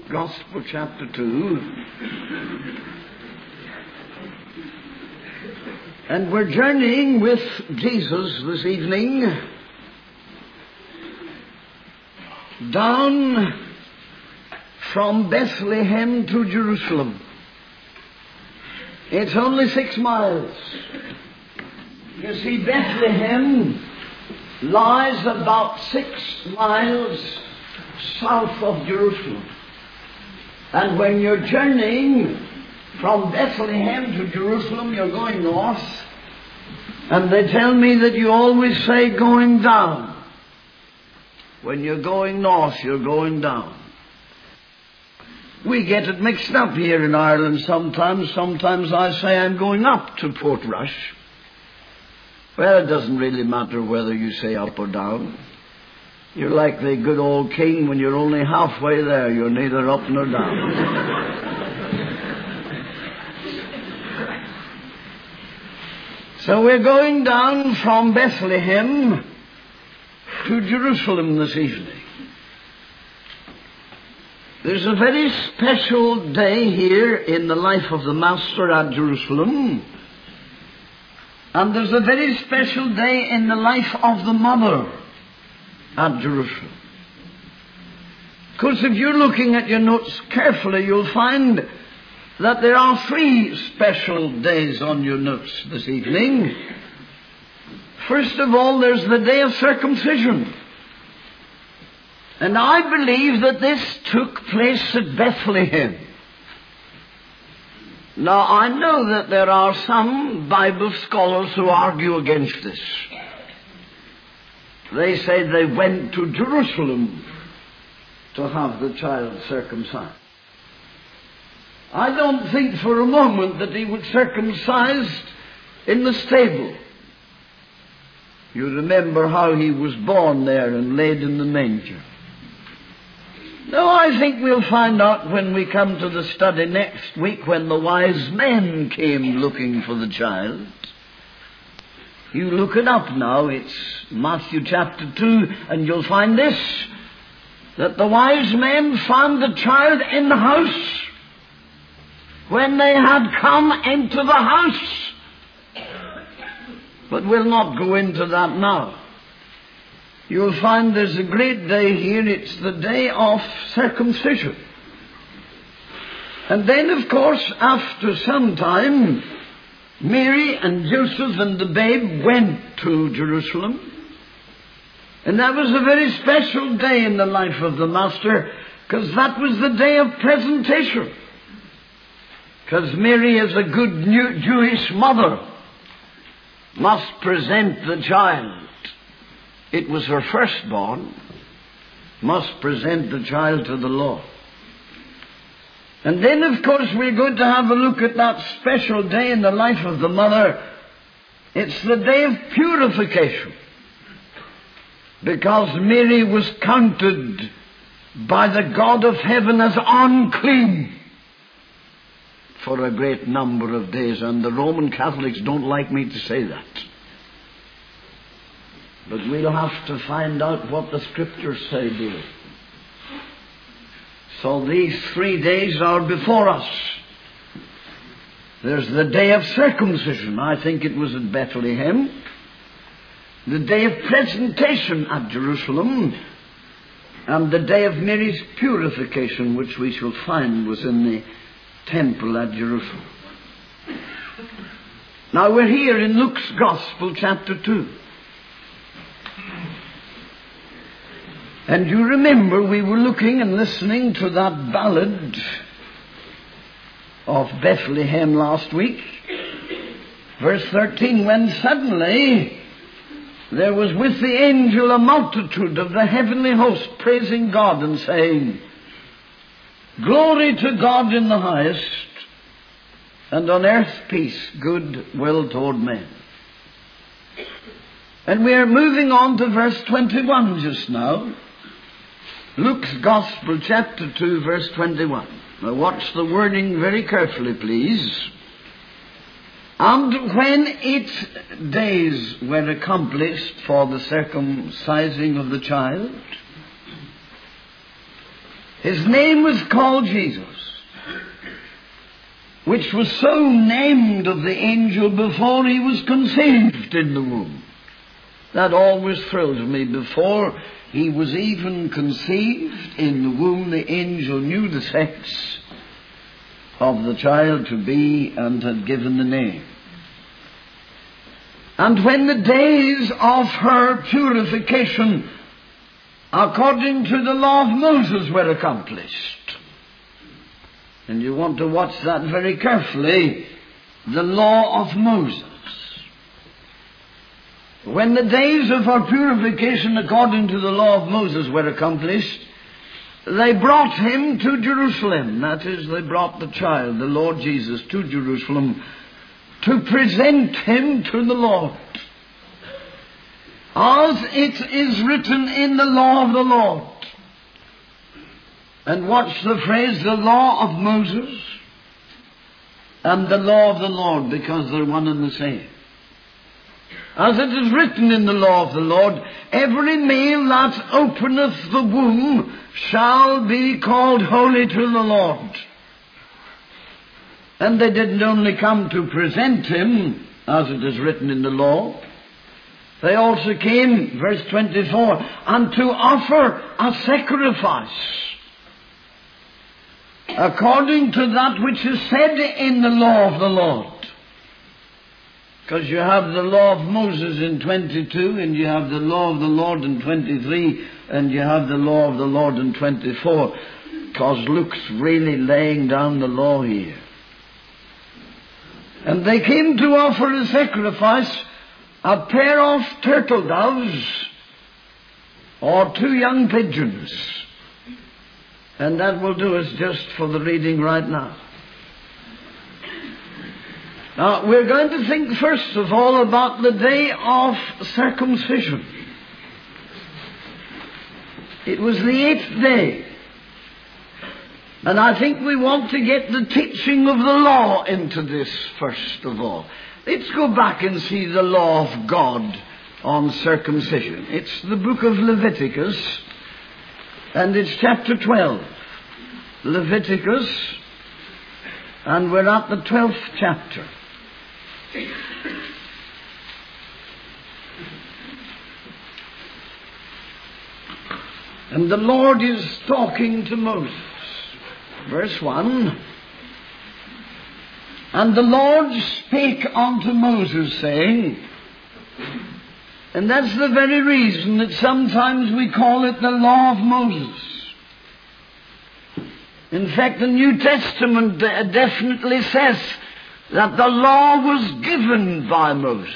Gospel, chapter 2. And we're journeying with Jesus this evening down from Bethlehem to Jerusalem. It's only 6 miles. You see, Bethlehem lies about 6 miles south of Jerusalem. And when you're journeying from Bethlehem to Jerusalem, you're going north. And they tell me that you always say going down. When you're going north, you're going down. We get it mixed up here in Ireland sometimes. Sometimes I say I'm going up to Portrush. Well, it doesn't really matter whether you say up or down. You're like the good old king when you're only halfway there. You're neither up nor down. So we're going down from Bethlehem to Jerusalem this evening. There's a very special day here in the life of the Master at Jerusalem. And there's a very special day in the life of the Mother at Jerusalem. Of course, if you're looking at your notes carefully, you'll find that there are 3 special days on your notes this evening. First of all, there's the day of circumcision. And I believe that this took place at Bethlehem. Now, I know that there are some Bible scholars who argue against this. They say they went to Jerusalem to have the child circumcised. I don't think for a moment that he was circumcised in the stable. You remember how he was born there and laid in the manger. No, I think we'll find out when we come to the study next week, when the wise men came looking for the child. You look it up now. It's Matthew chapter 2, and you'll find this, that the wise men found the child in the house when they had come into the house. But we'll not go into that now. You'll find there's a great day here. It's the day of circumcision. And then, of course, after some time, Mary and Joseph and the babe went to Jerusalem. And that was a very special day in the life of the Master, because that was the day of presentation. Because Mary, as a good Jewish mother, must present the child. It was her firstborn, must present the child to the Lord. And then, of course, we're going to have a look at that special day in the life of the Mother. It's the day of purification. Because Mary was counted by the God of heaven as unclean for a great number of days. And the Roman Catholics don't like me to say that. But we'll have to find out what the Scriptures say, dear. So these 3 days are before us. There's the day of circumcision. I think it was at Bethlehem. The day of presentation at Jerusalem. And the day of Mary's purification, which we shall find was in the temple at Jerusalem. Now we're here in Luke's Gospel, chapter 2. And you remember we were looking and listening to that ballad of Bethlehem last week. Verse 13, when suddenly there was with the angel a multitude of the heavenly host praising God and saying, Glory to God in the highest, and on earth peace, good will toward men. And we are moving on to verse 21 just now. Luke's Gospel, chapter 2, verse 21. Now watch the wording very carefully, please. And when 8 days were accomplished for the circumcising of the child, His name was called Jesus, which was so named of the angel before he was conceived in the womb. That always thrills me. Before he was even conceived in the womb, the angel knew the sex of the child to be and had given the name. And when the days of her purification, according to the law of Moses, were accomplished, and you want to watch that very carefully, the law of Moses. When the days of her purification according to the law of Moses were accomplished, they brought him to Jerusalem. That is, they brought the child, the Lord Jesus, to Jerusalem to present him to the Lord. As it is written in the law of the Lord. And watch the phrase, the law of Moses and the law of the Lord, because they're one and the same. As it is written in the law of the Lord, every male that openeth the womb shall be called holy to the Lord. And they didn't only come to present him, as it is written in the law. They also came, verse 24, and to offer a sacrifice, according to that which is said in the law of the Lord. Because you have the law of Moses in 22, and you have the law of the Lord in 23, and you have the law of the Lord in 24. Because Luke's really laying down the law here. And they came to offer a sacrifice, a pair of turtle doves, or 2 young pigeons. And that will do us just for the reading right now. Now, we're going to think first of all about the day of circumcision. It was the 8th day. And I think we want to get the teaching of the law into this first of all. Let's go back and see the law of God on circumcision. It's the book of Leviticus, and it's chapter 12. Leviticus, and we're at the 12th chapter. And the Lord is talking to Moses. Verse 1. And the Lord spake unto Moses, saying, and that's the very reason that sometimes we call it the law of Moses. In fact, the New Testament definitely says that the law was given by Moses.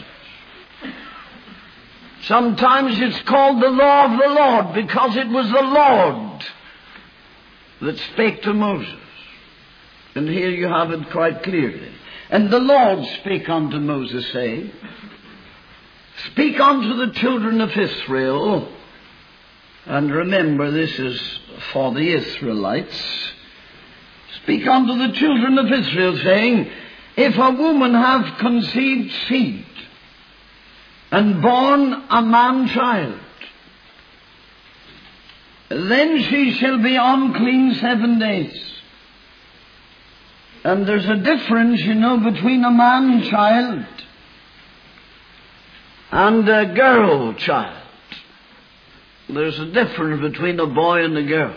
Sometimes it's called the law of the Lord because it was the Lord that spake to Moses. And here you have it quite clearly. And the Lord spake unto Moses, saying, speak unto the children of Israel, and remember this is for the Israelites, speak unto the children of Israel, saying, if a woman have conceived seed, and born a man-child, then she shall be unclean 7 days. And there's a difference, between a man-child and a girl-child. There's a difference between a boy and a girl.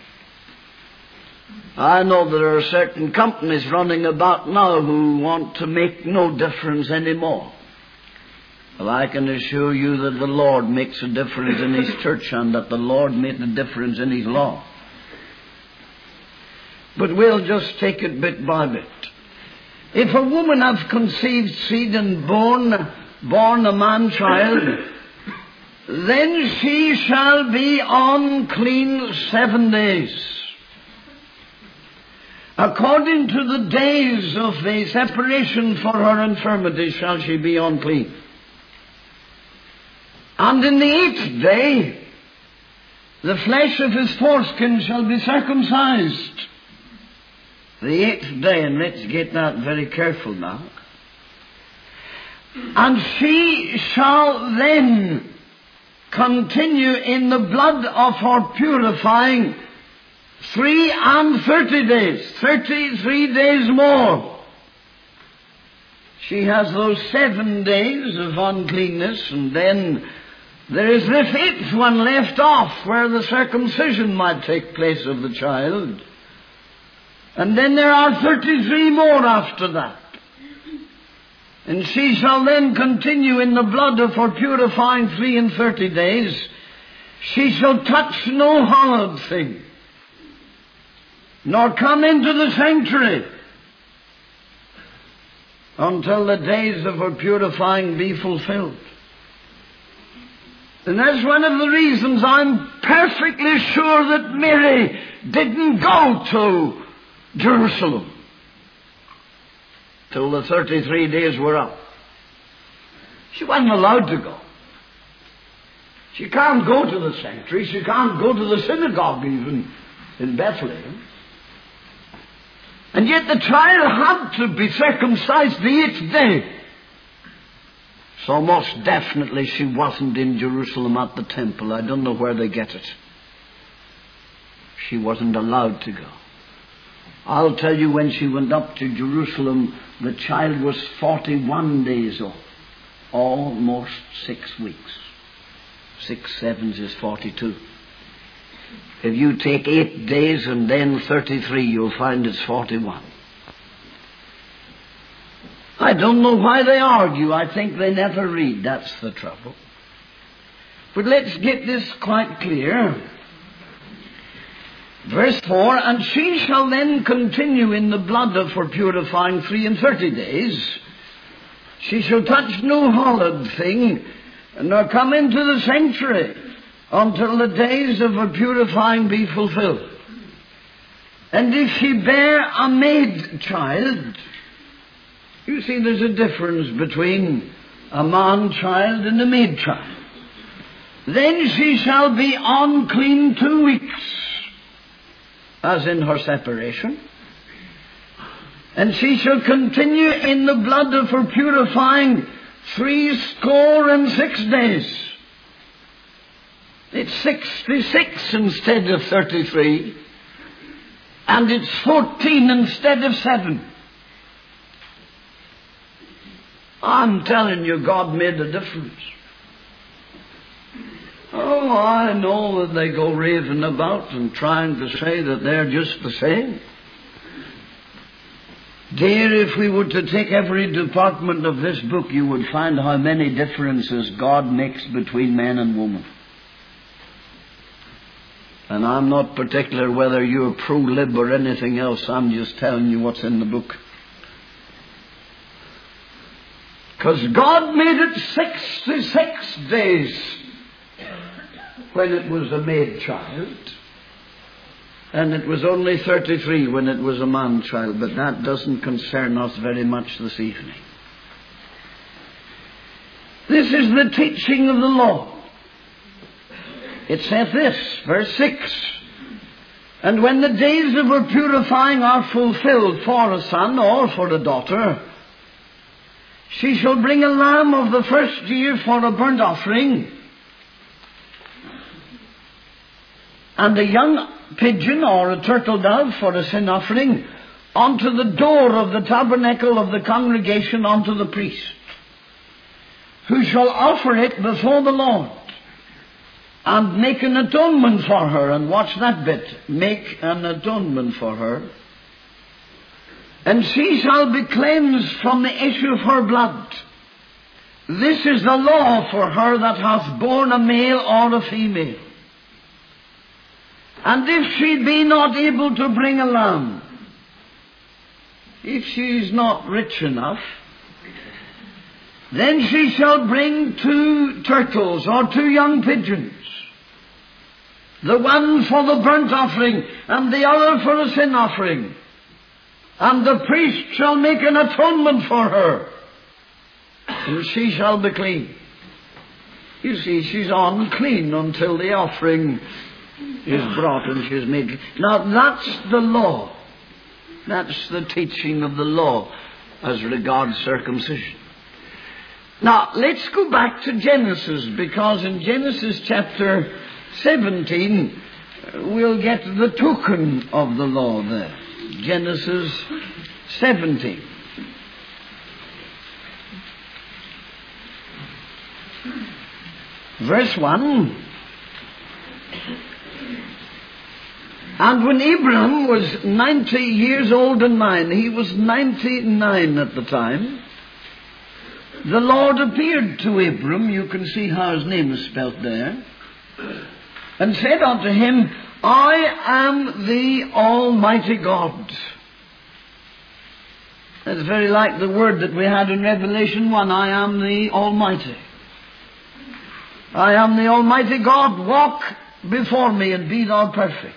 I know that there are certain companies running about now who want to make no difference anymore. Well, I can assure you that the Lord makes a difference in His church, and that the Lord made a difference in His law. But we'll just take it bit by bit. If a woman have conceived seed and born a man-child, then she shall be unclean 7 days. According to the days of the separation for her infirmity shall she be unclean. And in the 8th day, the flesh of his foreskin shall be circumcised. The 8th day, and let's get that very careful now. And she shall then continue in the blood of her purifying 30 days, 33 days more. She has those 7 days of uncleanness, and then there is this 8th one left off where the circumcision might take place of the child. And then there are 33 more after that. And she shall then continue in the blood of her purifying 33 days. She shall touch no hallowed thing, nor come into the sanctuary, until the days of her purifying be fulfilled. And that's one of the reasons I'm perfectly sure that Mary didn't go to Jerusalem till the 33 days were up. She wasn't allowed to go. She can't go to the sanctuary. She can't go to the synagogue even in Bethlehem. And yet the child had to be circumcised the 8th day. So most definitely she wasn't in Jerusalem at the temple. I don't know where they get it. She wasn't allowed to go. I'll tell you, when she went up to Jerusalem, the child was 41 days old. Almost 6 weeks. 6 sevens is 42. If you take 8 days and then 33, you'll find it's 41. I don't know why they argue. I think they never read. That's the trouble. But let's get this quite clear. Verse 4, and she shall then continue in the blood of her purifying 33 days. She shall touch no hallowed thing, nor come into the sanctuary, until the days of her purifying be fulfilled. And if she bear a maid child, you see there's a difference between a man child and a maid child. Then she shall be unclean 2 weeks, as in her separation. And she shall continue in the blood of her purifying 66 days. It's 66 instead of 33. And it's 14 instead of 7. I'm telling you, God made a difference. Oh, I know that they go raving about and trying to say that they're just the same. Dear, if we were to take every department of this book, you would find how many differences God makes between man and woman. And I'm not particular whether you're pro-lib or anything else. I'm just telling you what's in the book. Because God made it 66 days when it was a maid child. And it was only 33 when it was a man child. But that doesn't concern us very much this evening. This is the teaching of the law. It saith this, verse 6. And when the days of her purifying are fulfilled for a son or for a daughter, she shall bring a lamb of the first year for a burnt offering, and a young pigeon or a turtle dove for a sin offering, unto the door of the tabernacle of the congregation unto the priest, who shall offer it before the Lord, and make an atonement for her. And watch that bit. Make an atonement for her. And she shall be cleansed from the issue of her blood. This is the law for her that hath borne a male or a female. And if she be not able to bring a lamb, if she is not rich enough, then she shall bring 2 turtles or 2 young pigeons, the one for the burnt offering and the other for a sin offering. And the priest shall make an atonement for her, and she shall be clean. You see, she's unclean until the offering is brought and she is made clean. Now that's the law. That's the teaching of the law as regards circumcision. Now let's go back to Genesis, because in Genesis chapter 17, we'll get the token of the law there. Genesis 17. Verse 1. And when Abraham was 90 years old and 9, he was 99 at the time, the Lord appeared to Abram, you can see how his name is spelt there, and said unto him, I am the Almighty God. That's very like the word that we had in Revelation 1, I am the Almighty. I am the Almighty God, walk before me and be thou perfect.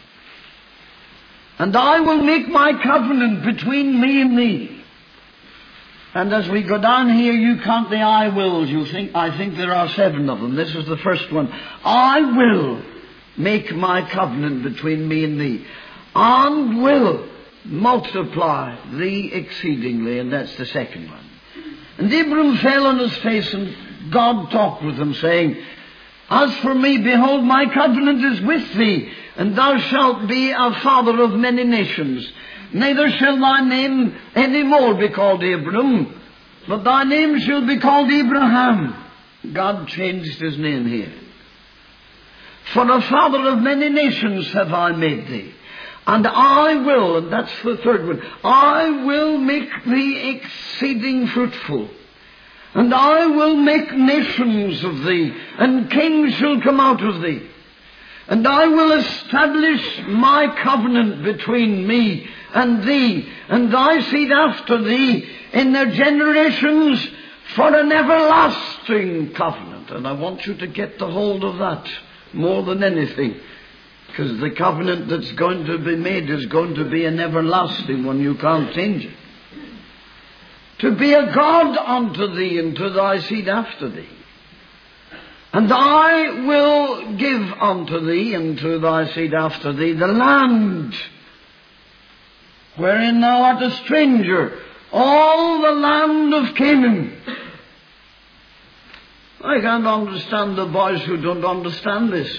And I will make my covenant between me and thee. And as we go down here, you count the I wills. I think there are 7 of them. This is the first one. I will make my covenant between me and thee, and will multiply thee exceedingly. And that's the second one. And Abram fell on his face, and God talked with him, saying, As for me, behold, my covenant is with thee, and thou shalt be a father of many nations. Neither shall thy name any more be called Abram, but thy name shall be called Abraham. God changed his name here. For a father of many nations have I made thee. And I will, and that's the third one, I will make thee exceeding fruitful. And I will make nations of thee, and kings shall come out of thee. And I will establish my covenant between me and thee, and thy seed after thee, in their generations, for an everlasting covenant. And I want you to get the hold of that more than anything, because the covenant that's going to be made is going to be an everlasting one. You can't change it. To be a God unto thee and to thy seed after thee. And I will give unto thee and to thy seed after thee the land wherein thou art a stranger, all the land of Canaan. I can't understand the boys who don't understand this.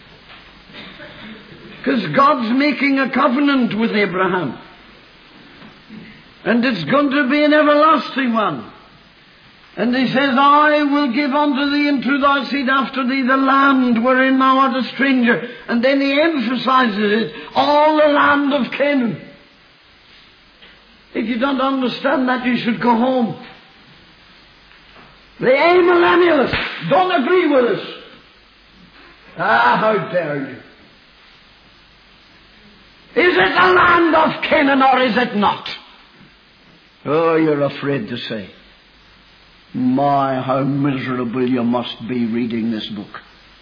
Because God's making a covenant with Abraham. And it's going to be an everlasting one. And he says, I will give unto thee and to thy seed after thee the land wherein thou art a stranger. And then he emphasizes it, all the land of Canaan. If you don't understand that, you should go home. The amillennialists don't agree with us. How dare you? Is it the land of Canaan or is it not? Oh, you're afraid to say. My, how miserable you must be reading this book.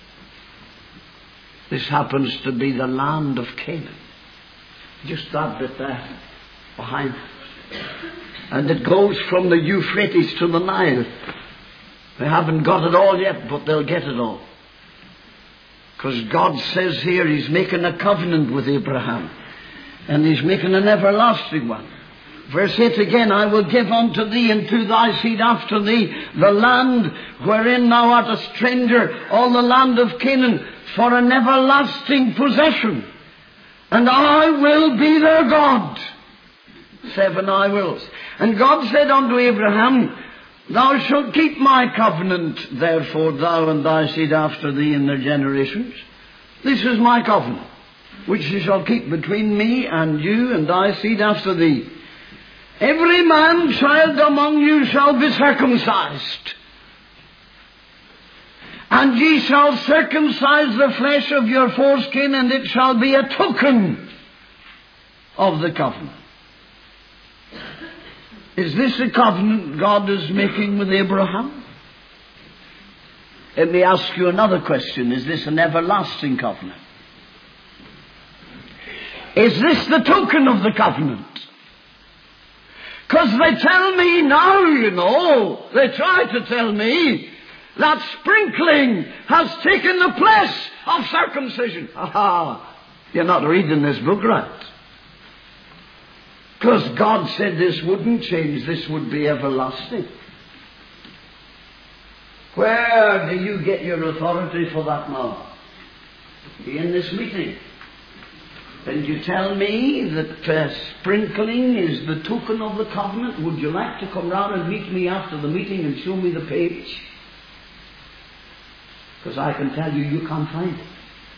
This happens to be the land of Canaan. Just that bit there, behind. And it goes from the Euphrates to the Nile. They haven't got it all yet, but they'll get it all. Because God says here He's making a covenant with Abraham. And He's making an everlasting one. Verse 8 again, I will give unto thee and to thy seed after thee the land wherein thou art a stranger, all the land of Canaan, for an everlasting possession. And I will be their God. 7 I wills. And God said unto Abraham, Thou shalt keep my covenant, therefore, thou and thy seed after thee in their generations. This is my covenant, which you shall keep between me and you and thy seed after thee. Every man child among you shall be circumcised. And ye shall circumcise the flesh of your foreskin, and it shall be a token of the covenant. Is this a covenant God is making with Abraham? Let me ask you another question. Is this an everlasting covenant? Is this the token of the covenant? Because they tell me now, they try to tell me that sprinkling has taken the place of circumcision. You're not reading this book right. Because God said this wouldn't change, this would be everlasting. Where do you get your authority for that now? In this meeting. And you tell me that sprinkling is the token of the covenant. Would you like to come round and meet me after the meeting and show me the page? Because I can tell you, you can't find it.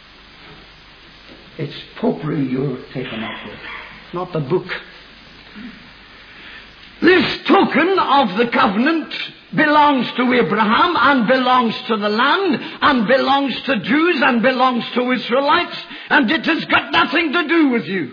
It's popery you're taken up with, not the book. This token of the covenant belongs to Abraham and belongs to the land and belongs to Jews and belongs to Israelites, and it has got nothing to do with you.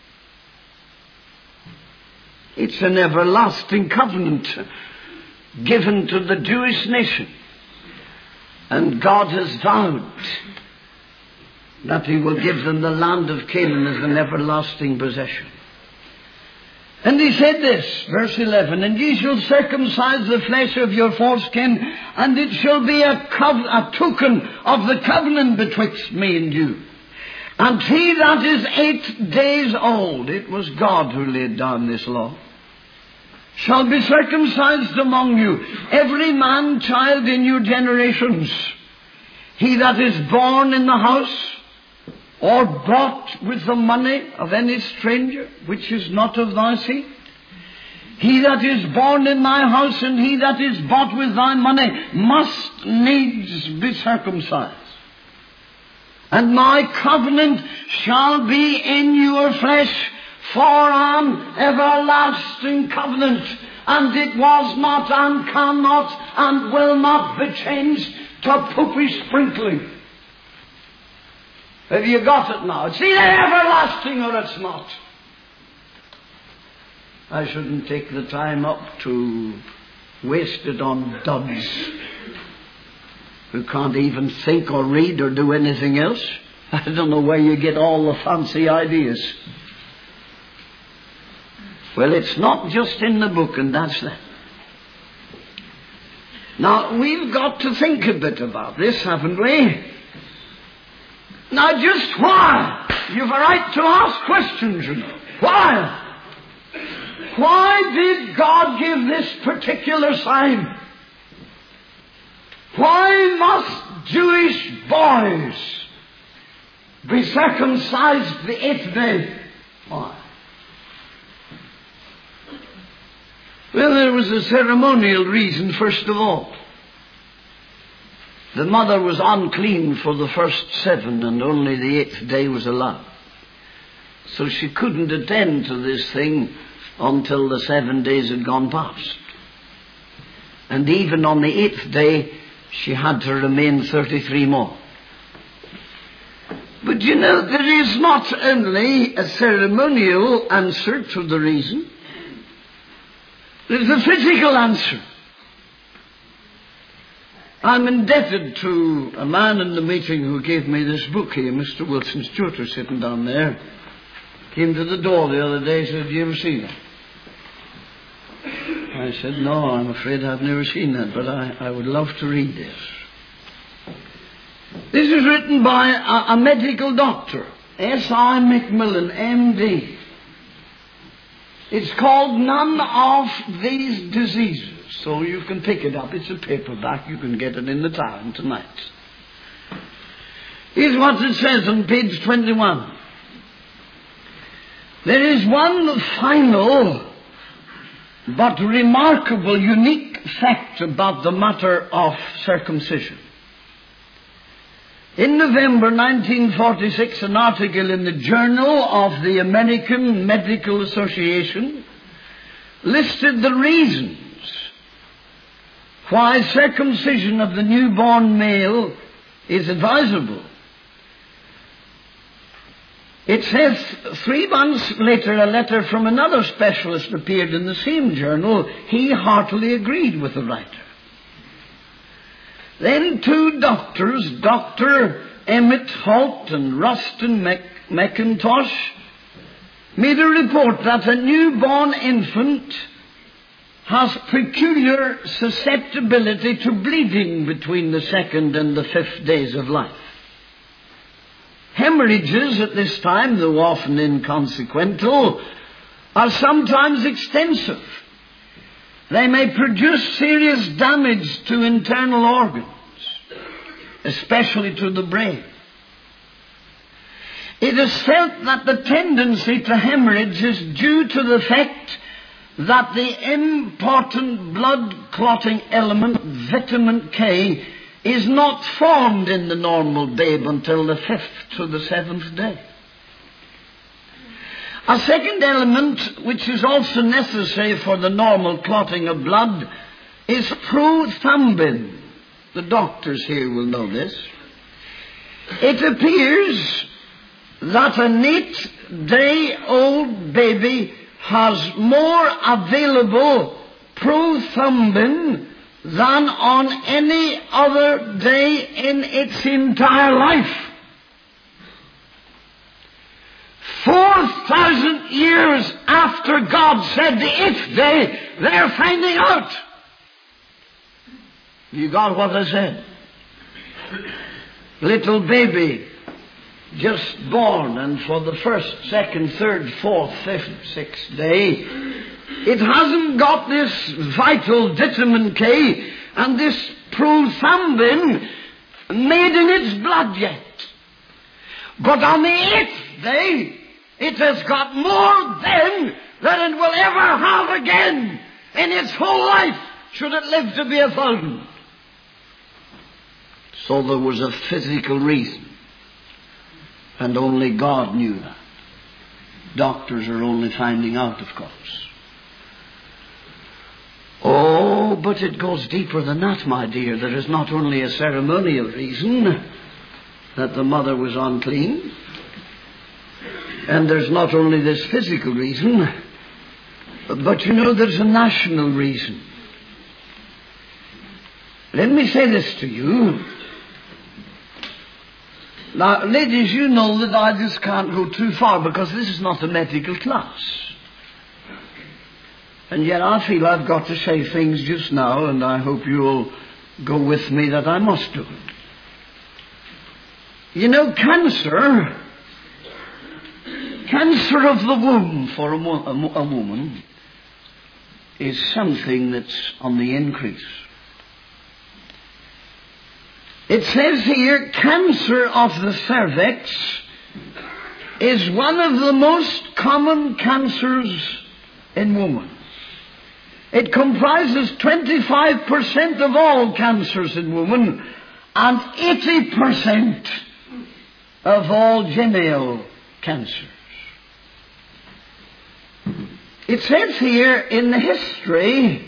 It's an everlasting covenant given to the Jewish nation, and God has vowed that He will give them the land of Canaan as an everlasting possession. And He said this, verse 11, "And ye shall circumcise the flesh of your foreskin, and it shall be a token of the covenant betwixt me and you. And he that is 8 days old," it was God who laid down this law, "shall be circumcised among you, every man child in your generations. He that is born in the house, or bought with the money of any stranger, which is not of thy seed. He that is born in thy house, and he that is bought with thy money, must needs be circumcised. And my covenant shall be in your flesh for an everlasting covenant. And it was not, and cannot, and will not be changed to poopy sprinkling." Have you got it now? It's either everlasting or it's not. I shouldn't take the time up to waste it on duds who can't even think or read or do anything else. I don't know where you get all the fancy ideas. Well, it's not just in the book, and that's that. Now, we've got to think a bit about this, haven't we? Now, just why? You've a right to ask questions, you know. Why? Why did God give this particular sign? Why must Jewish boys be circumcised the 8th day? Why? Well, there was a ceremonial reason, first of all. The mother was unclean for the first 7, and only the 8th day was allowed. So she couldn't attend to this thing until the 7 days had gone past. And even on the 8th day, she had to remain 33 more. But you know, there is not only a ceremonial answer to the reason, there's a physical answer. I'm indebted to a man in the meeting who gave me this book here, Mr. Wilson's tutor, sitting down there. Came to the door the other day and said, "Do you ever see that?" I said, "No, I'm afraid I've never seen that, but I would love to read this." This is written by a medical doctor, S.I. McMillan, M.D. It's called None of These Diseases. So you can pick it up. It's a paperback. You can get it in the town tonight. Here's what it says on page 21. "There is one final but remarkable, unique fact about the matter of circumcision. In November 1946, an article in the Journal of the American Medical Association listed the reasons why circumcision of the newborn male is advisable. It says 3 months later, a letter from another specialist appeared in the same journal. He heartily agreed with the writer. Then 2 doctors, Dr. Emmett Holt and Rustin McIntosh, made a report that a newborn infant has peculiar susceptibility to bleeding between the 2nd and the 5th days of life. Hemorrhages at this time, though often inconsequential, are sometimes extensive. They may produce serious damage to internal organs, especially to the brain. It is felt that the tendency to hemorrhage is due to the fact that the important blood clotting element, vitamin K, is not formed in the normal babe until the 5th to the 7th day. A second element, which is also necessary for the normal clotting of blood, is prothrombin. The doctors here will know this. It appears that an 8-day-old baby has more available prothrombin than on any other day in its entire life. 4,000 years after God said the 8th day, they're finding out. You got what I said? Little baby, just born, and for the 1st, 2nd, 3rd, 4th, 5th, 6th day, it hasn't got this vital vitamin K and this prothrombin made in its blood yet. But on the 8th day, it has got more then than it will ever have again in its whole life, should it live to be 1,000. So there was a physical reason. And only God knew that. Doctors are only finding out, of course. Oh, but it goes deeper than that, my dear. There is not only a ceremonial reason that the mother was unclean, and there's not only this physical reason, but you know there's a national reason. Let me say this to you. Now, ladies, you know that I just can't go too far because this is not a medical class. And yet I feel I've got to say things just now, and I hope you'll go with me that I must do it. You know, cancer of the womb for a woman is something that's on the increase. It says here, cancer of the cervix is one of the most common cancers in women. It comprises 25% of all cancers in women and 80% of all genital cancers. It says here in the history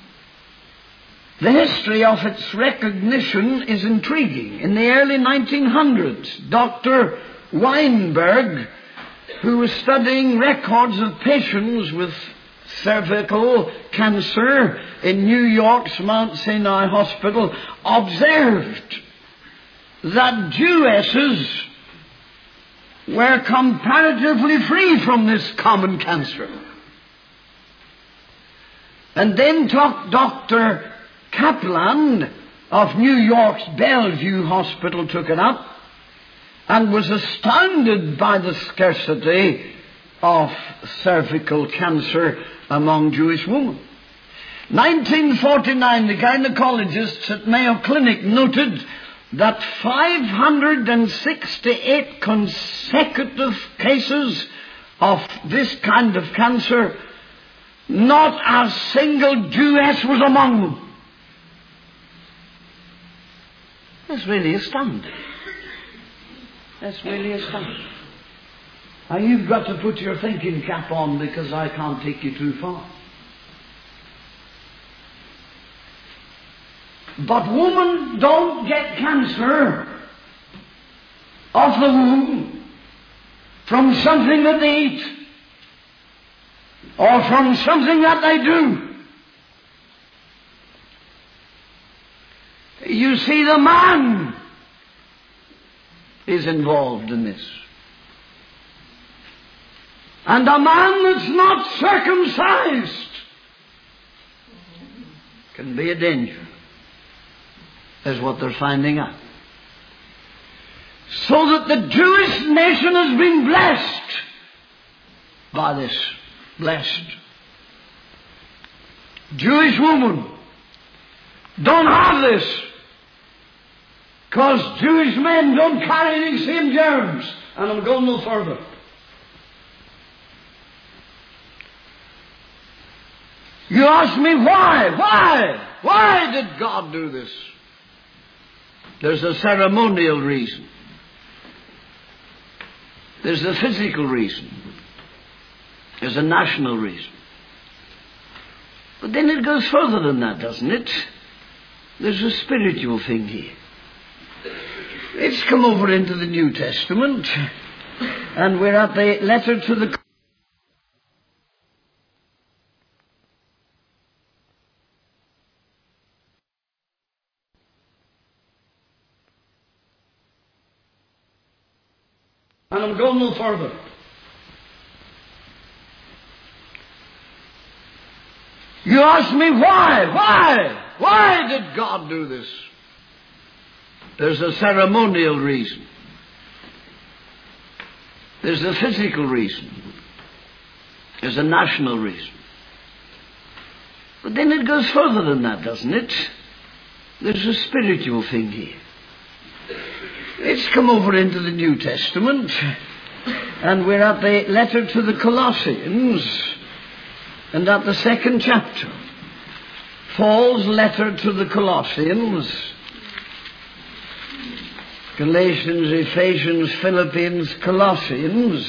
of its recognition is intriguing. In the early 1900s, Dr. Weinberg, who was studying records of patients with cervical cancer in New York's Mount Sinai Hospital, observed that Jewesses were comparatively free from this common cancer. And then Dr. Kaplan of New York's Bellevue Hospital took it up and was astounded by the scarcity of cervical cancer among Jewish women. 1949, the gynecologists at Mayo Clinic noted that 568 consecutive cases of this kind of cancer, not a single Jewess was among them. That's really astounding. That's really astounding. Now you've got to put your thinking cap on because I can't take you too far. But women don't get cancer of the womb from something that they eat or from something that they do. You see, the man is involved in this. And a man that's not circumcised can be a danger, is what they're finding out. So that the Jewish nation has been blessed by this. Blessed. Jewish women don't have this because Jewish men don't carry these same germs And I'm going no further. You ask me why? Why? Why did God do this? There's a ceremonial reason. There's a physical reason. There's a national reason. But then it goes further than that, doesn't it? There's a spiritual thing here. Let's come over into the New Testament, and we're at the letter to the... And I'm going no further. You ask me why? Why? Why did God do this? There's a ceremonial reason. There's a physical reason. There's a national reason. But then it goes further than that, doesn't it? There's a spiritual thing here. Let's come over into the New Testament, and we're at the letter to the Colossians, and at the 2nd chapter. Paul's letter to the Colossians. Galatians, Ephesians, Philippians, Colossians.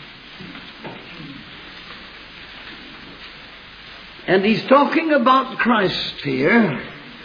And he's talking about Christ here.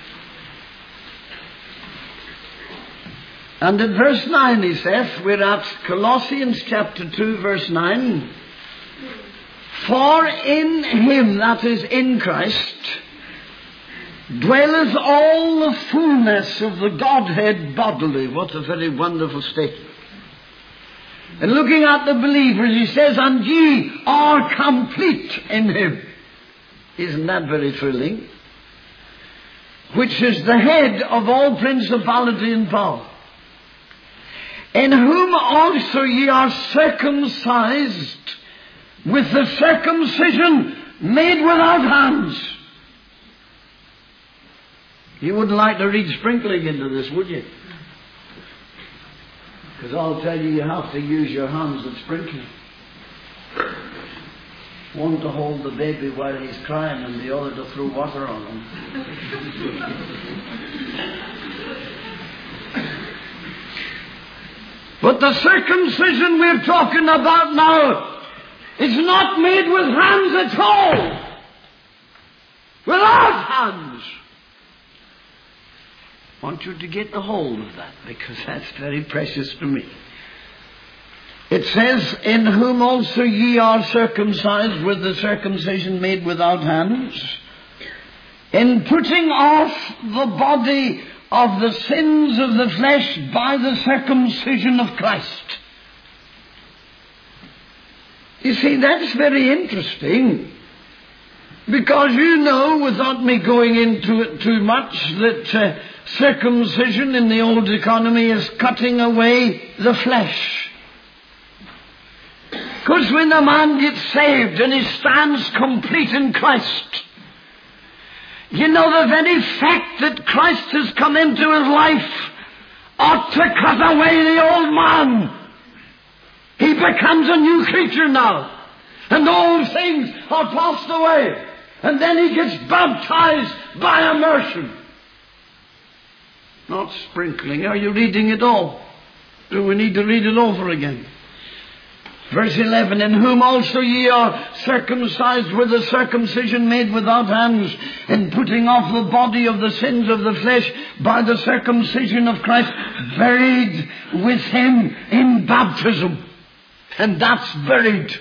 And in verse 9 he says, we're at Colossians chapter 2 verse 9. For in him, that is in Christ, dwelleth all the fullness of the Godhead bodily. What a very wonderful statement. And looking at the believers, he says, and ye are complete in him. Isn't that very thrilling? Which is the head of all principality and power. In whom also ye are circumcised with the circumcision made without hands. You wouldn't like to read sprinkling into this, would you? Because I'll tell you have to use your hands at sprinkling. One to hold the baby while he's crying and the other to throw water on him. But the circumcision we're talking about now is not made with hands at all. Without hands. I want you to get the hold of that, because that's very precious to me. It says, in whom also ye are circumcised with the circumcision made without hands, in putting off the body of the sins of the flesh by the circumcision of Christ. You see, that's very interesting, because you know, without me going into it too much, that circumcision in the old economy is cutting away the flesh. Because when a man gets saved and he stands complete in Christ, you know, the very fact that Christ has come into his life ought to cut away the old man. He becomes a new creature now. And old things are passed away. And then he gets baptized by immersion. Not sprinkling. Are you reading it all? Do we need to read it over again? Verse 11, in whom also ye are circumcised with a circumcision made without hands, in putting off the body of the sins of the flesh by the circumcision of Christ, buried with him in baptism. And that's buried.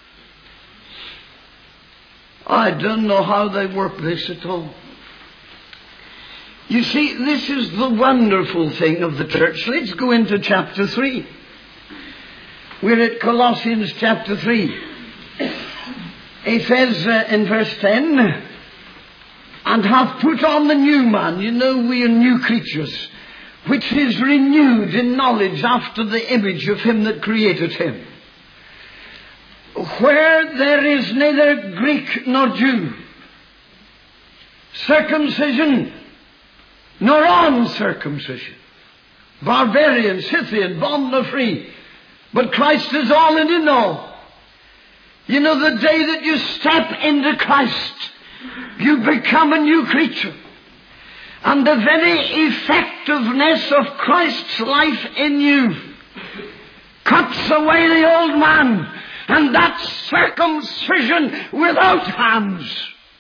I don't know how they work this at all. You see, this is the wonderful thing of the church. Let's go into chapter 3. We're at Colossians chapter 3. He says in verse 10, and hath put on the new man. You know, we are new creatures, which is renewed in knowledge after the image of him that created him. Where there is neither Greek nor Jew, circumcision nor uncircumcision, barbarian, Scythian, bond or free, But Christ is all and in all. You know, the day that you step into Christ, you become a new creature. And the very effectiveness of Christ's life in you cuts away the old man and that circumcision without hands.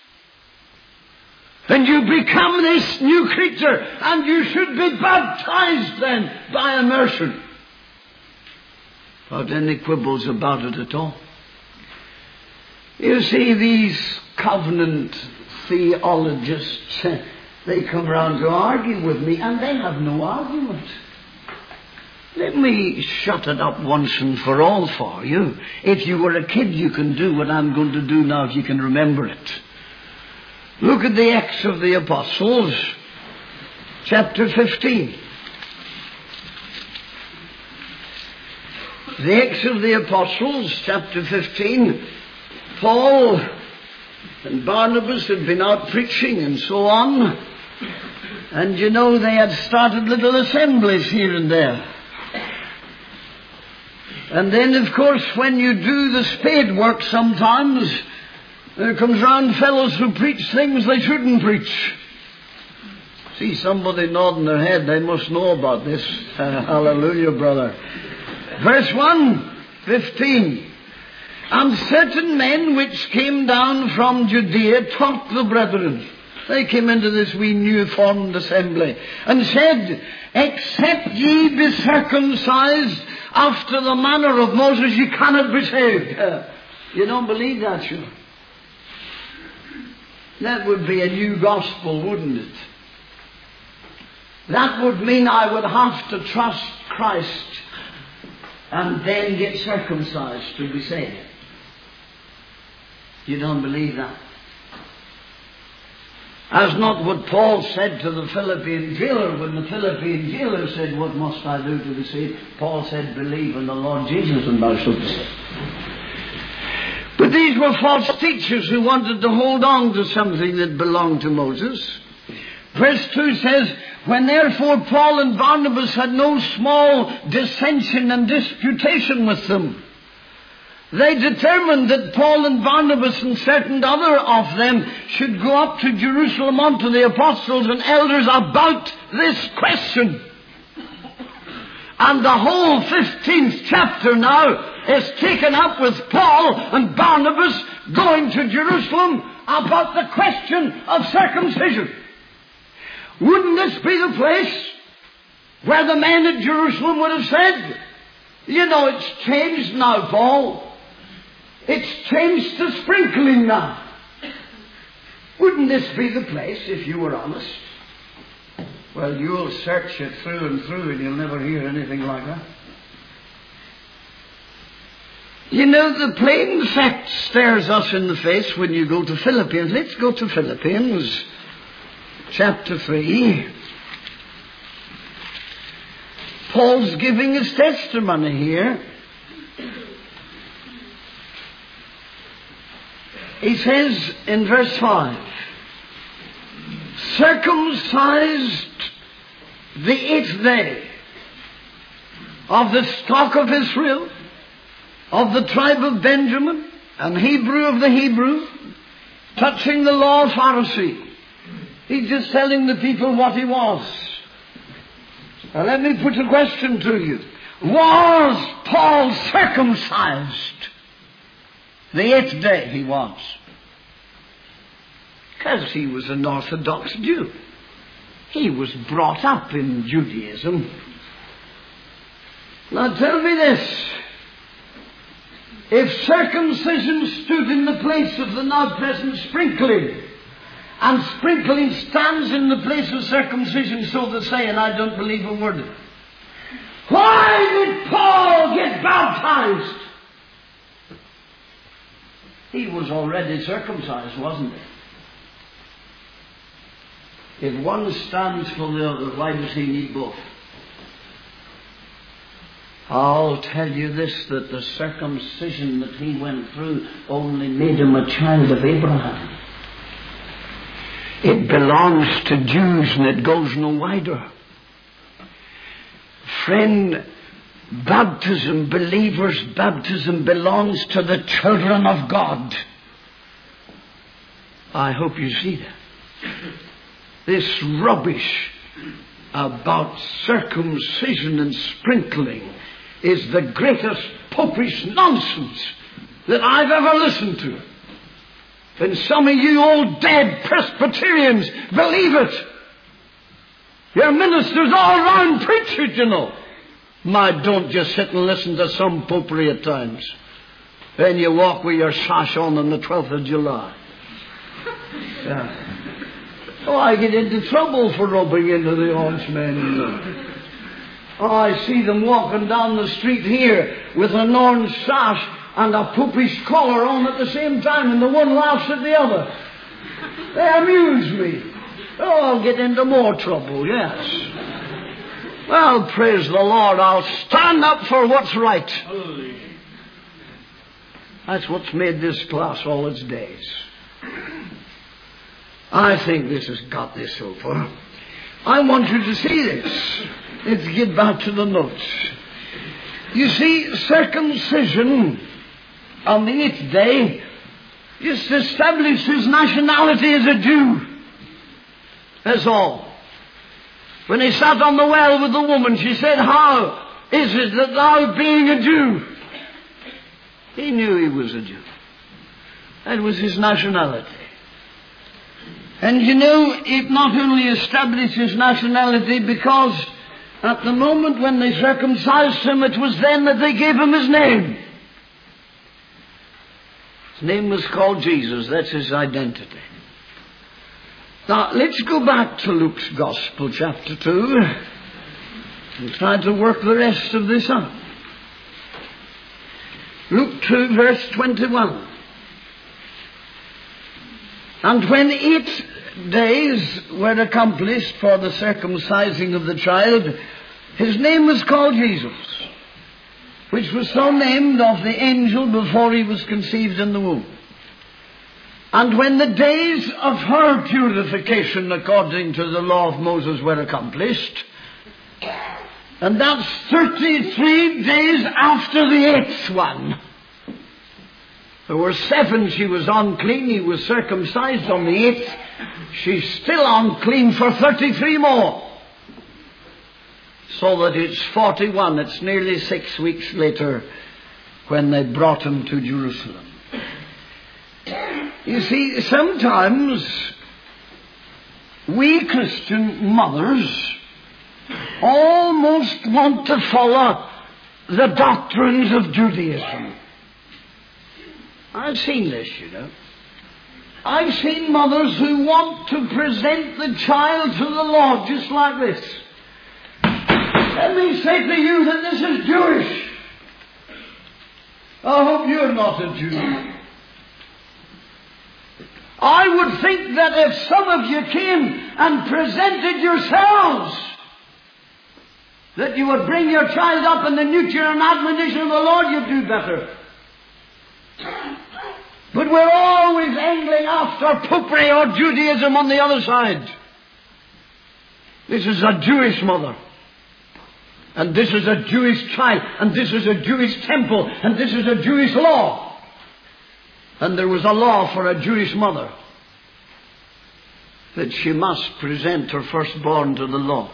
And you become this new creature, and you should be baptized then by immersion. Without any quibbles about it at all. You see, these covenant theologists, they come round to argue with me, and they have no argument. Let me shut it up once and for all for you. If you were a kid, you can do what I'm going to do now if you can remember it. Look at the Acts of the Apostles, chapter 15. The Acts of the Apostles, chapter 15, Paul and Barnabas had been out preaching and so on. And you know, they had started little assemblies here and there. And then, of course, when you do the spade work sometimes, there comes round fellows who preach things they shouldn't preach. See somebody nodding their head, they must know about this. Hallelujah, brother. Verse 1, 15. And certain men which came down from Judea taught the brethren. They came into this wee new formed assembly and said, except ye be circumcised after the manner of Moses, ye cannot be saved. You don't believe that, sure? That would be a new gospel, wouldn't it? That would mean I would have to trust Christ and then get circumcised to be saved. You don't believe that? That's not what Paul said to the Philippian jailer when the Philippian jailer said, what must I do to be saved? Paul said, believe in the Lord Jesus and thou shalt be saved. But these were false teachers who wanted to hold on to something that belonged to Moses. Verse 2 says, when therefore Paul and Barnabas had no small dissension and disputation with them, they determined that Paul and Barnabas and certain other of them should go up to Jerusalem unto the apostles and elders about this question. And the whole 15th chapter now is taken up with Paul and Barnabas going to Jerusalem about the question of circumcision. Wouldn't this be the place where the men at Jerusalem would have said, you know, it's changed now, Paul. It's changed to sprinkling now. Wouldn't this be the place if you were honest? Well, you'll search it through and through and you'll never hear anything like that. You know, the plain fact stares us in the face when you go to Philippians. Let's go to Philippians chapter 3. Paul's giving his testimony here. He says in verse 5, circumcised the 8th day of the stock of Israel, of the tribe of Benjamin, and Hebrew of the Hebrew, touching the law of Pharisee. He's just telling the people what he was. Now let me put a question to you. Was Paul circumcised? The 8th day he was. Because he was an Orthodox Jew. He was brought up in Judaism. Now tell me this. If circumcision stood in the place of the now present sprinkling, and sprinkling stands in the place of circumcision, so to say, and I don't believe a word of it, why did Paul get baptized? He was already circumcised, wasn't he? If one stands for the other, why does he need both? I'll tell you this, that the circumcision that he went through only made him a child of Abraham. It belongs to Jews and it goes no wider. Friend, baptism, believers' baptism, belongs to the children of God. I hope you see that. This rubbish about circumcision and sprinkling is the greatest popish nonsense that I've ever listened to. And some of you old dead Presbyterians believe it. Your ministers all round preach it, you know. Don't just sit and listen to some popery at times. Then you walk with your sash on the 12th of July. Yeah. Oh, I get into trouble for rubbing into the orange men, you know. Oh, I see them walking down the street here with an orange sash and a popish collar on at the same time, and the one laughs at the other. They amuse me. Oh, I'll get into more trouble, yes. Well, praise the Lord, I'll stand up for what's right. That's what's made this class all its days. I think this has got this over. I want you to see this. Let's get back to the notes. You see, circumcision on the 8th day just established his nationality as a Jew. That's all. When he sat on the well with the woman, she said, "How is it that thou, being a Jew?" He knew he was a Jew. That was his nationality. And you know, it not only established his nationality because at the moment when they circumcised him, it was then that they gave him his name. His name was called Jesus. That's his identity. Now, let's go back to Luke's Gospel, chapter 2, and try to work the rest of this out. Luke 2, verse 21. And when 8 days were accomplished for the circumcising of the child, his name was called Jesus, which was so named of the angel before he was conceived in the womb. And when the days of her purification according to the law of Moses were accomplished, and that's 33 days after the 8th one. There were 7 she was unclean. He was circumcised on the 8th. She's still unclean for 33 more. So that it's 41. It's nearly 6 weeks later when they brought him to Jerusalem. You see, sometimes we Christian mothers almost want to follow the doctrines of Judaism. I've seen this, you know. I've seen mothers who want to present the child to the Lord just like this. Let me say to you that this is Jewish. I hope you're not a Jew. I would think that if some of you came and presented yourselves, that you would bring your child up in the nurture and admonition of the Lord, you'd do better. But we're always angling after popery or Judaism on the other side. This is a Jewish mother. And this is a Jewish child. And this is a Jewish temple. And this is a Jewish law. And there was a law for a Jewish mother that she must present her firstborn to the Lord.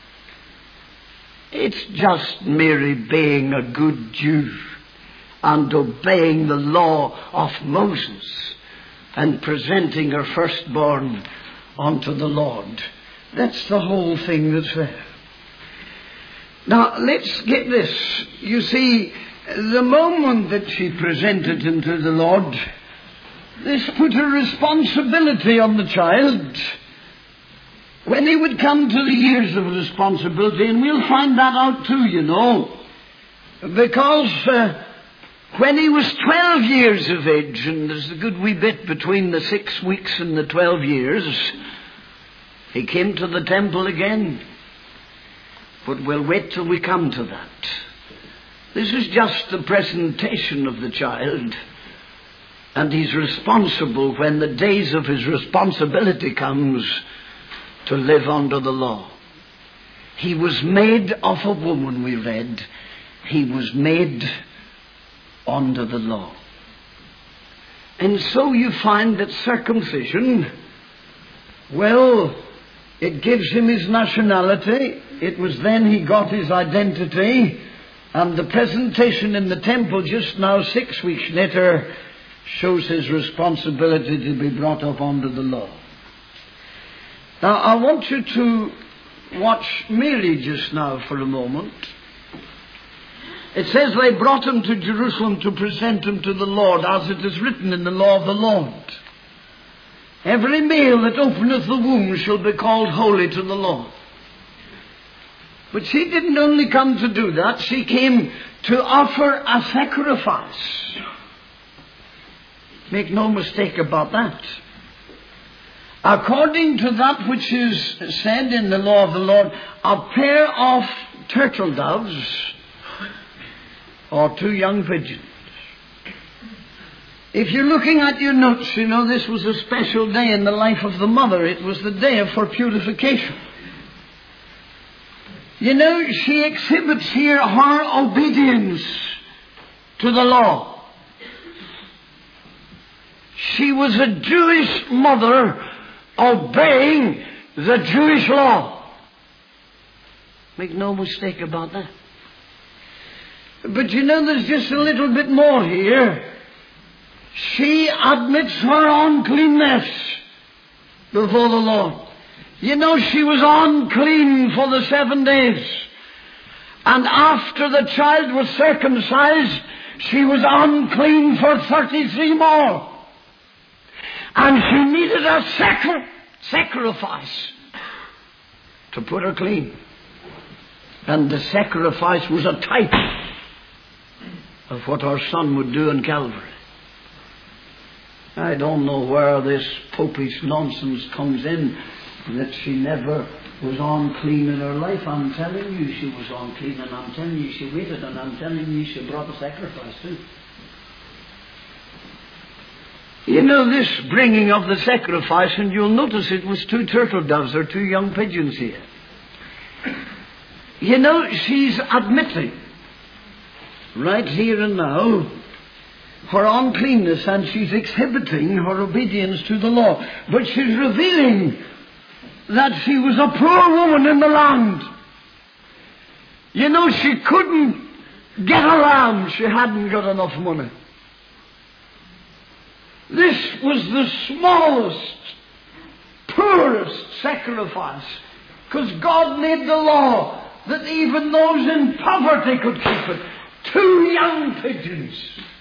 It's just Mary being a good Jew and obeying the law of Moses and presenting her firstborn unto the Lord. That's the whole thing that's there. Now, let's get this. You see, the moment that she presented him to the Lord, this put a responsibility on the child. When he would come to the years of responsibility, and we'll find that out too, you know, because when he was 12 years of age, and there's a good wee bit between the 6 weeks and the 12 years, he came to the temple again. But we'll wait till we come to that. This is just the presentation of the child. And he's responsible when the days of his responsibility comes to live under the law. He was made of a woman, we read, he was made under the law. And so you find that circumcision, well, it gives him his nationality. It was then he got his identity. And the presentation in the temple just now, 6 weeks later, shows his responsibility to be brought up under the law. Now, I want you to watch Mary just now for a moment. It says they brought him to Jerusalem to present him to the Lord, as it is written in the law of the Lord. Every male that openeth the womb shall be called holy to the Lord. But she didn't only come to do that, she came to offer a sacrifice. Make no mistake about that. According to that which is said in the law of the Lord, a pair of turtle doves or 2 young pigeons. If you're looking at your notes, you know this was a special day in the life of the mother. It was the day of her purification. You know, she exhibits here her obedience to the law. She was a Jewish mother obeying the Jewish law. Make no mistake about that. But you know, there's just a little bit more here. She admits her uncleanness before the Lord. You know, she was unclean for the 7 days. And after the child was circumcised, she was unclean for 33 more. And she needed a sacrifice to put her clean. And the sacrifice was a type of what our Son would do in Calvary. I don't know where this popish nonsense comes in, that she never was unclean in her life. I'm telling you she was unclean, and I'm telling you she waited, and I'm telling you she brought a sacrifice too. You know, this bringing of the sacrifice, and you'll notice it was 2 turtle doves or 2 young pigeons here. You know, she's admitting right here and now her uncleanness, and she's exhibiting her obedience to the law. But she's revealing that she was a poor woman in the land. You know, she couldn't get a lamb. She hadn't got enough money. This was the smallest, poorest sacrifice, because God made the law that even those in poverty could keep it. 2 young pigeons.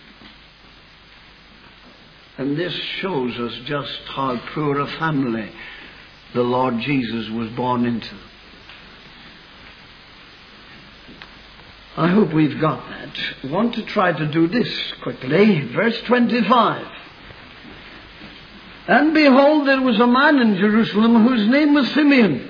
And this shows us just how poor a family the Lord Jesus was born into. I hope we've got that. I want to try to do this quickly. Verse 25. And behold, there was a man in Jerusalem whose name was Simeon.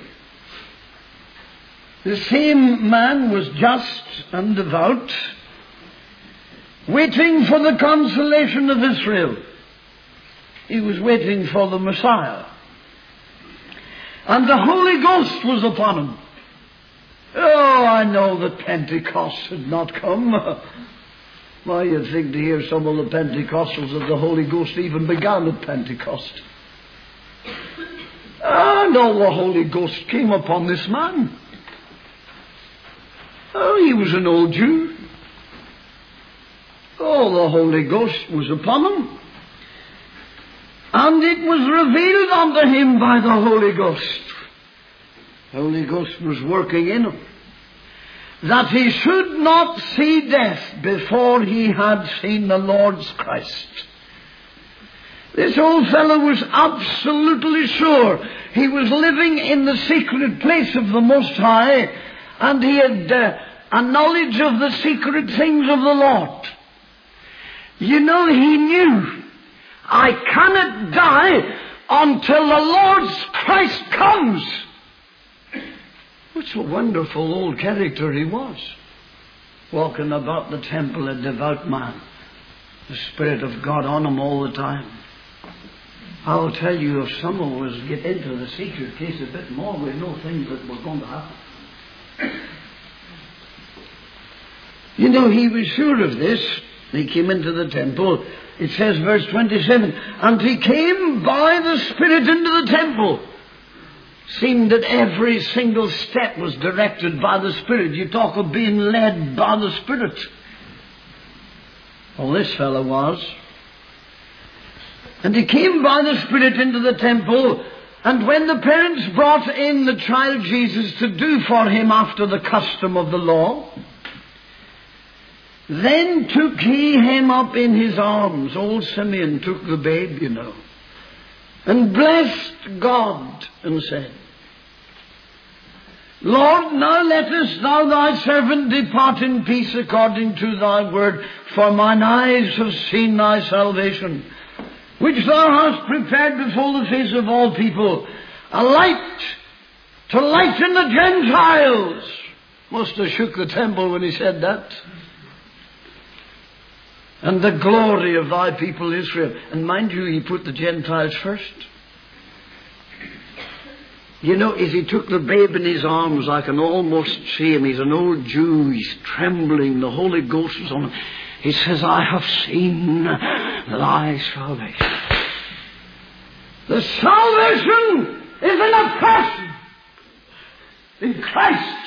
The same man was just and devout, waiting for the consolation of Israel. He was waiting for the Messiah. And the Holy Ghost was upon him. Oh, I know that Pentecost had not come. Why, you'd think to hear some of the Pentecostals that the Holy Ghost even began at Pentecost. Ah, no, the Holy Ghost came upon this man. Oh, he was an old Jew. Oh, the Holy Ghost was upon him. And it was revealed unto him by the Holy Ghost. The Holy Ghost was working in him, that he should not see death before he had seen the Lord's Christ. This old fellow was absolutely sure he was living in the secret place of the Most High, and he had a knowledge of the secret things of the Lord. You know, he knew, I cannot die until the Lord's Christ comes. What a wonderful old character he was, walking about the temple, a devout man, the Spirit of God on him all the time. I'll tell you, if some of us get into the secret case a bit more, we know things that were going to happen. You know, he was sure of this. He came into the temple. It says, verse 27, and he came by the Spirit into the temple. Seemed that every single step was directed by the Spirit. You talk of being led by the Spirit. Well, this fellow was. And he came by the Spirit into the temple, and when the parents brought in the child Jesus to do for him after the custom of the law, then took he him up in his arms. Old Simeon took the babe, you know, and blessed God and said, Lord, now lettest thou thy servant depart in peace according to thy word, for mine eyes have seen thy salvation, which thou hast prepared before the face of all people, a light to lighten the Gentiles. Must have shook the temple when he said that. And the glory of thy people Israel. And mind you, he put the Gentiles first. You know, as he took the babe in his arms, I can almost see him. He's an old Jew. He's trembling. The Holy Ghost is on him. He says, I have seen thy salvation. The salvation is in a person. In Christ.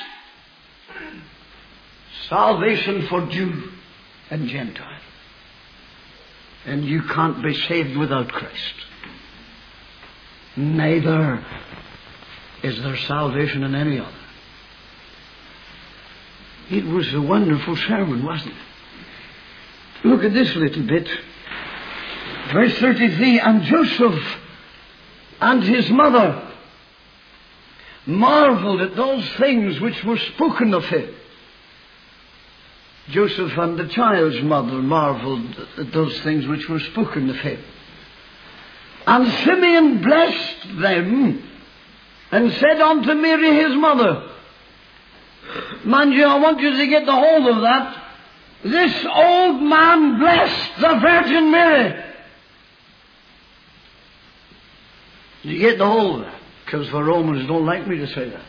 Salvation for Jew and Gentile. And you can't be saved without Christ. Neither is there salvation in any other. It was a wonderful sermon, wasn't it? Look at this little bit. Verse 33, and Joseph and his mother marveled at those things which were spoken of him. Joseph and the child's mother marveled at those things which were spoken of him. And Simeon blessed them and said unto Mary his mother, mind you, I want you to get the hold of that. This old man blessed the Virgin Mary. You get the hold of that? Because the Romans don't like me to say that.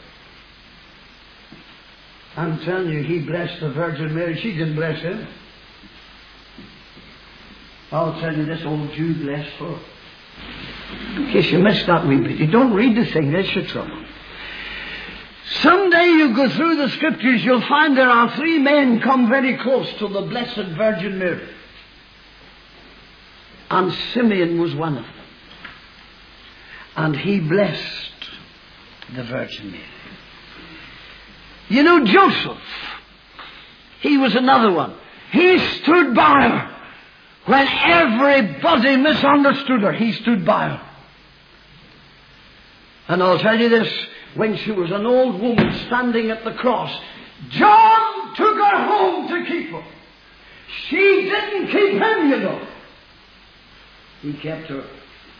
I'm telling you, he blessed the Virgin Mary. She didn't bless him. I'll tell you, this old Jew blessed her. In case you missed that wee bit. You don't read the thing, that's your trouble. Someday you go through the Scriptures, you'll find there are three men come very close to the Blessed Virgin Mary. And Simeon was one of them. And he blessed the Virgin Mary. You know, Joseph, he was another one. He stood by her. When everybody misunderstood her, he stood by her. And I'll tell you this, when she was an old woman standing at the cross, John took her home to keep her. She didn't keep him, you know. He kept her.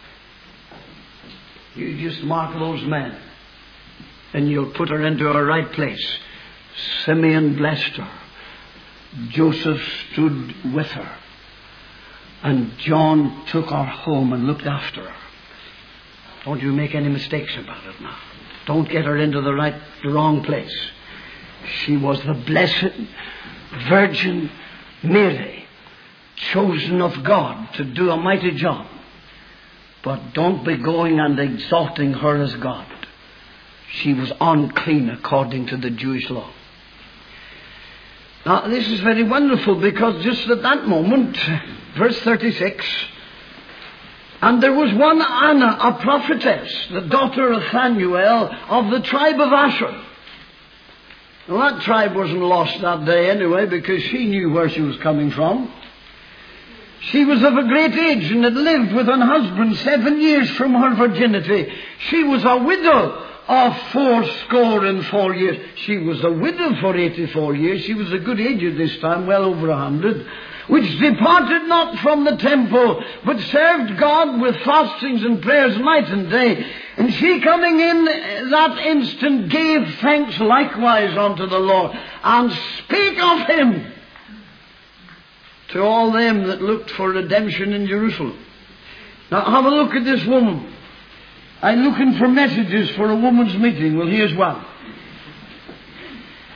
You just mark those men, and you'll put her into her right place. Simeon blessed her. Joseph stood with her. And John took her home and looked after her. Don't you make any mistakes about it now. Don't get her into the wrong place. She was the Blessed Virgin Mary, chosen of God to do a mighty job. But don't be going and exalting her as God. She was unclean according to the Jewish law. Now, this is very wonderful because just at that moment, verse 36, and there was one Anna, a prophetess, the daughter of Phanuel of the tribe of Asher. Well, that tribe wasn't lost that day anyway because she knew where she was coming from. She was of a great age and had lived with her husband 7 years from her virginity. She was a widow of 84 years. She was a widow for 84 years. She was a good age at this time, well over 100. Which departed not from the temple, but served God with fastings and prayers night and day. And she coming in that instant gave thanks likewise unto the Lord, and spake of him to all them that looked for redemption in Jerusalem. Now have a look at this woman. I'm looking for messages for a woman's meeting. Well, here's one.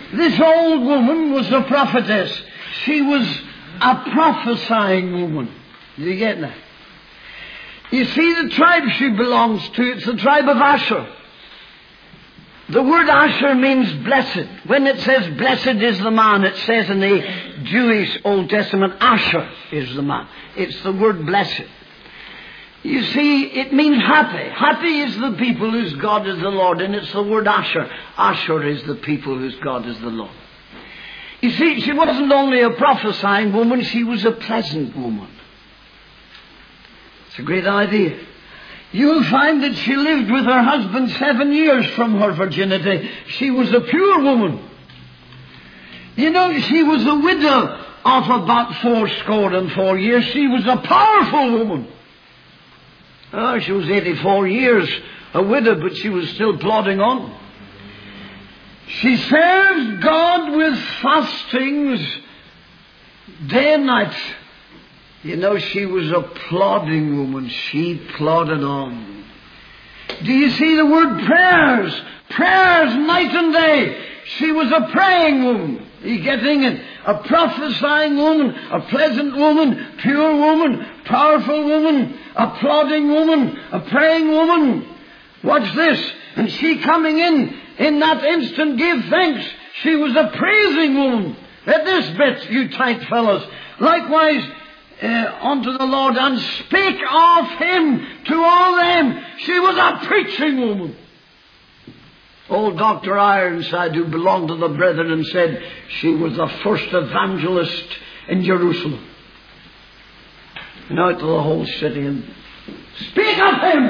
This old woman was a prophetess. She was a prophesying woman. You get that? You see, the tribe she belongs to, it's the tribe of Asher. The word Asher means blessed. When it says blessed is the man, it says in the Jewish Old Testament, Asher is the man. It's the word blessed. You see, it means happy. Happy is the people whose God is the Lord, and it's the word Asher. Asher is the people whose God is the Lord. You see, she wasn't only a prophesying woman, she was a pleasant woman. It's a great idea. You'll find that she lived with her husband 7 years from her virginity. She was a pure woman. You know, she was a widow of about 84 years. She was a powerful woman. Oh, she was 84 years a widow, but she was still plodding on. She served God with fastings day and night. You know, she was a plodding woman. She plodded on. Do you see the word prayers? Prayers night and day. She was a praying woman. Are you getting it? A prophesying woman, a pleasant woman, pure woman, powerful woman, a plodding woman, a praying woman. Watch this. And she coming in that instant gave thanks. She was a praising woman. At this bit, you tight fellows. Likewise, unto the Lord, and spake of Him to all them. She was a preaching woman. Old Dr. Ironside, who belonged to the Brethren, said she was the first evangelist in Jerusalem. And out to the whole city and speak of Him.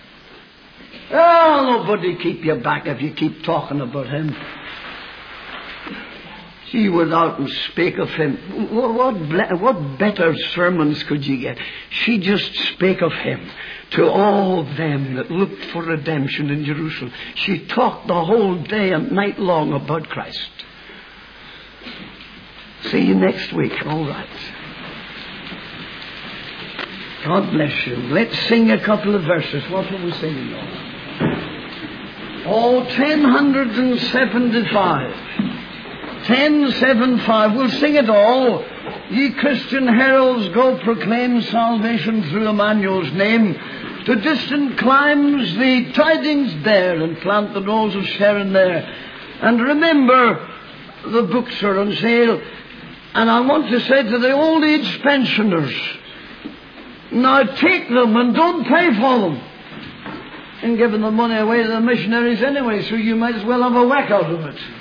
Oh, nobody keep you back if you keep talking about Him. She went out and spake of Him. What better sermons could you get? She just spake of Him to all them that looked for redemption in Jerusalem. She talked the whole day and night long about Christ. See you next week. All right. God bless you. Let's sing a couple of verses. What are we singing now? Oh, 1075. 1075. We'll sing it all. Ye Christian heralds, go proclaim salvation through Emmanuel's name. To distant climes the tidings bear, and plant the rose of Sharon there. And remember, the books are on sale. And I want to say to the old age pensioners, now take them and don't pay for them. And giving the money away to the missionaries anyway, so you might as well have a whack out of it.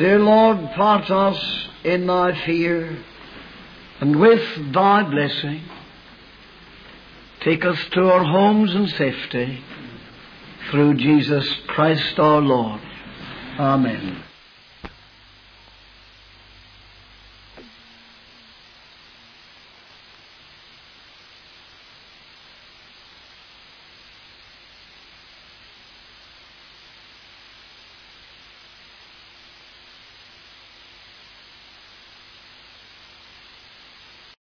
Dear Lord, part us in thy fear, and with thy blessing, take us to our homes in safety, through Jesus Christ our Lord. Amen.